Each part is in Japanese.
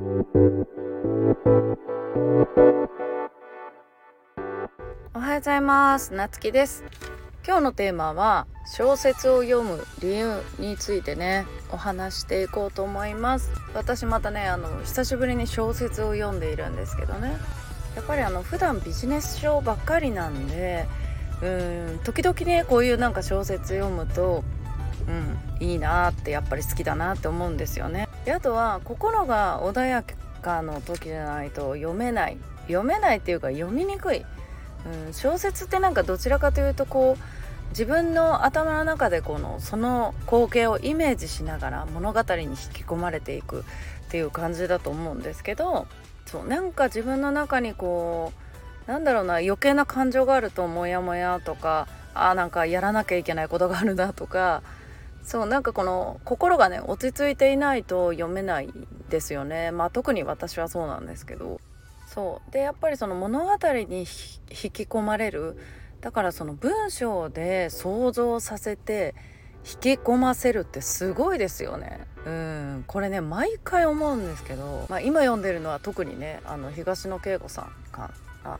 おはようございます。なつきです。今日のテーマは小説を読む理由についてね、お話していこうと思います。私またね、久しぶりに小説を読んでいるんですけどね、やっぱり普段ビジネス書ばっかりなんで、時々ねこういうなんか小説読むといいなってやっぱり好きだなって思うんですよね。であとは心が穏やかの時じゃないと読めないっていうか読みにくい、小説ってなんかどちらかというとこう自分の頭の中でその光景をイメージしながら物語に引き込まれていくっていう感じだと思うんですけど、そうなんか自分の中に余計な感情があるとモヤモヤとか、なんかやらなきゃいけないことがあるなとか、そうなんかこの心がね落ち着いていないと読めないですよね。特に私はそうなんですけど、そうでやっぱりその物語に引き込まれる、だからその文章で想像させて引き込ませるってすごいですよね。これね毎回思うんですけど、今読んでるのは特にね東野圭吾さんか、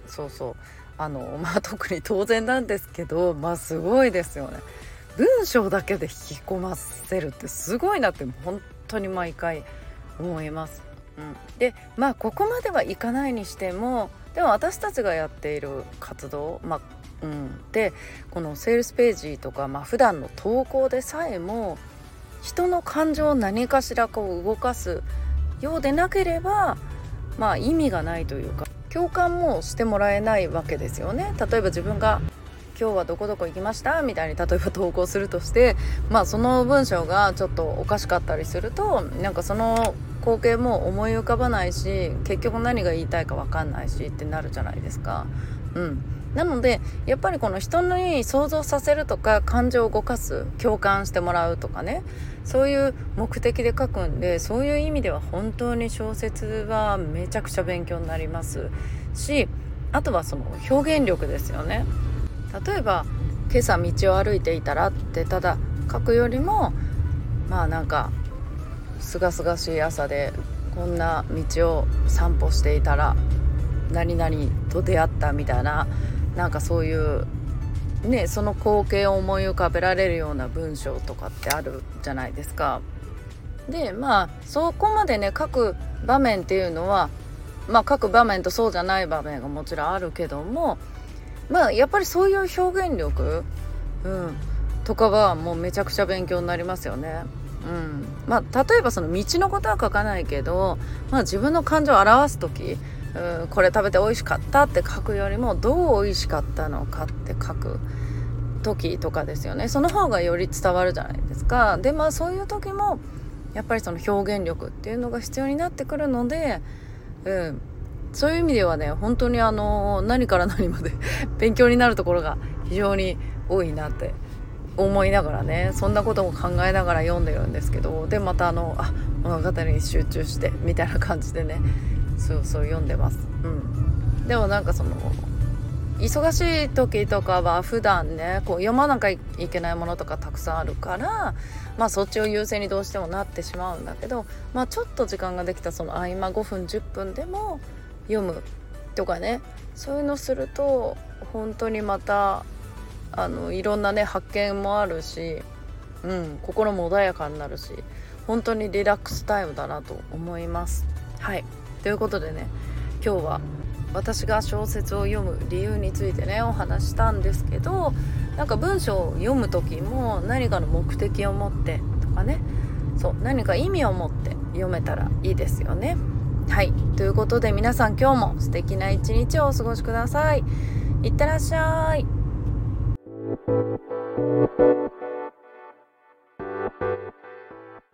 特に当然なんですけど、すごいですよね。文章だけで引き込ませるってすごいなって本当に毎回思います。でここまではいかないにしても、でも私たちがやっている活動、でこのセールスページとか、普段の投稿でさえも人の感情を何かしら動かすようでなければ、意味がないというか共感もしてもらえないわけですよね。例えば自分が今日はどこどこ行きましたみたいに例えば投稿するとして、その文章がちょっとおかしかったりすると、なんかその光景も思い浮かばないし、結局何が言いたいか分かんないしってなるじゃないですか。なのでやっぱりこの人に想像させるとか感情を動かす、共感してもらうとかね、そういう目的で書くんで、そういう意味では本当に小説はめちゃくちゃ勉強になりますし、あとはその表現力ですよね。例えば今朝道を歩いていたらってただ書くよりも、なんかすがすがしい朝でこんな道を散歩していたら何々と出会ったみたいな、なんかそういうね、その光景を思い浮かべられるような文章とかってあるじゃないですか。でそこまでね書く場面っていうのは、書く場面とそうじゃない場面がもちろんあるけども、やっぱりそういう表現力、とかはもうめちゃくちゃ勉強になりますよね。例えばその道のことは書かないけど、自分の感情を表す時、これ食べて美味しかったって書くよりもどう美味しかったのかって書く時とかですよね。その方がより伝わるじゃないですか。でそういう時もやっぱりその表現力っていうのが必要になってくるので、そういう意味ではね本当に何から何まで勉強になるところが非常に多いなって思いながらね、そんなことも考えながら読んでるんですけど、でまた物語に集中してみたいな感じでね、そう読んでます。でもなんかその忙しい時とかは普段ね読まなきゃいけないものとかたくさんあるから、そっちを優先にどうしてもなってしまうんだけど、ちょっと時間ができたその合間5分10分でも読むとかね、そういうのすると本当にまたいろんなね発見もあるし、心も穏やかになるし、本当にリラックスタイムだなと思います。ということでね、今日は私が小説を読む理由についてねお話したんですけど、なんか文章を読む時も何かの目的を持ってとかね、何か意味を持って読めたらいいですよね。ということで皆さん今日も素敵な一日をお過ごしください。いってらっしゃい。